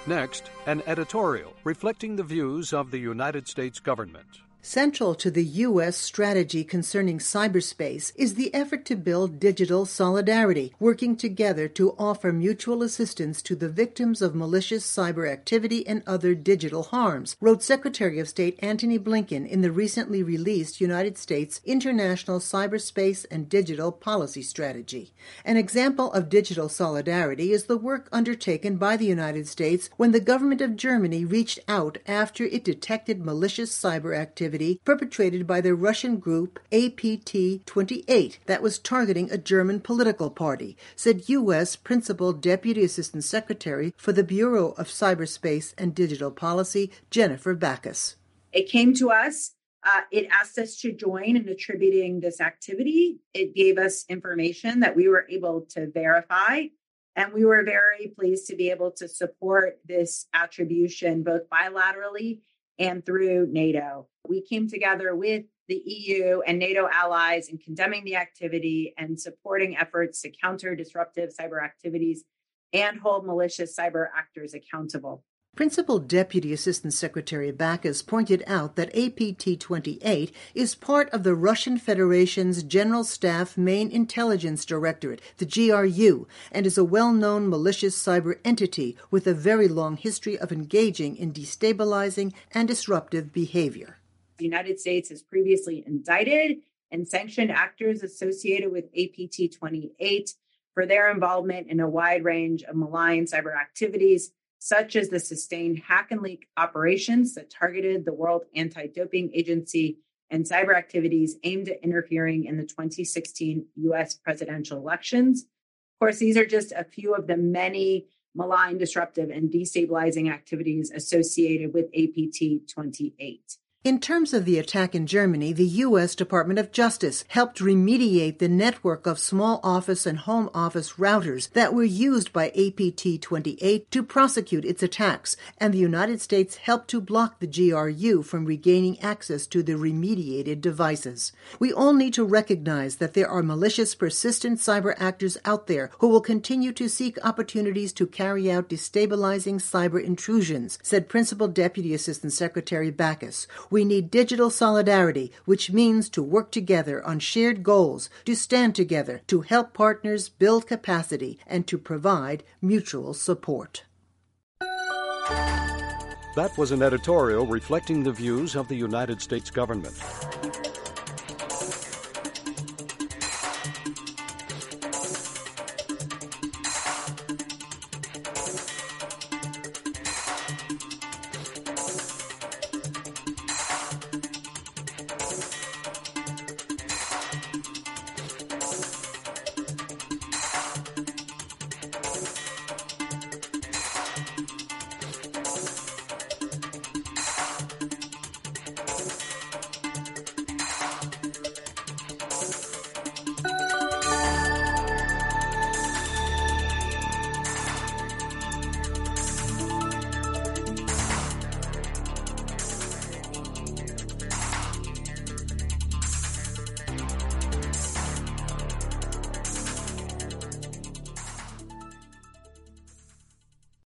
Next, an editorial reflecting the views of the United States government. Central to the U.S. strategy concerning cyberspace is the effort to build digital solidarity, working together to offer mutual assistance to the victims of malicious cyber activity and other digital harms, wrote Secretary of State Antony Blinken in the recently released United States International Cyberspace and Digital Policy Strategy. An example of digital solidarity is the work undertaken by the United States when the government of Germany reached out after it detected malicious cyber activity perpetrated by the Russian group APT28 that was targeting a German political party, said U.S. Principal Deputy Assistant Secretary for the Bureau of Cyberspace and Digital Policy, Jennifer Backus. It came to us. It asked us to join in attributing this activity. It gave us information that we were able to verify. And we were very pleased to be able to support this attribution both bilaterally and through NATO. We came together with the EU and NATO allies in condemning the activity and supporting efforts to counter disruptive cyber activities and hold malicious cyber actors accountable. Principal Deputy Assistant Secretary Backus pointed out that APT28 is part of the Russian Federation's General Staff Main Intelligence Directorate, the GRU, and is a well-known malicious cyber entity with a very long history of engaging in destabilizing and disruptive behavior. The United States has previously indicted and sanctioned actors associated with APT28 for their involvement in a wide range of malign cyber activities, such as the sustained hack and leak operations that targeted the World Anti-Doping Agency and cyber activities aimed at interfering in the 2016 U.S. presidential elections. Of course, these are just a few of the many malign, disruptive, and destabilizing activities associated with APT28. In terms of the attack in Germany, the U.S. Department of Justice helped remediate the network of small office and home office routers that were used by APT28 to prosecute its attacks, and the United States helped to block the GRU from regaining access to the remediated devices. We all need to recognize that there are malicious, persistent cyber actors out there who will continue to seek opportunities to carry out destabilizing cyber intrusions, said Principal Deputy Assistant Secretary Backus. We need digital solidarity, which means to work together on shared goals, to stand together, to help partners build capacity, and to provide mutual support. That was an editorial reflecting the views of the United States government.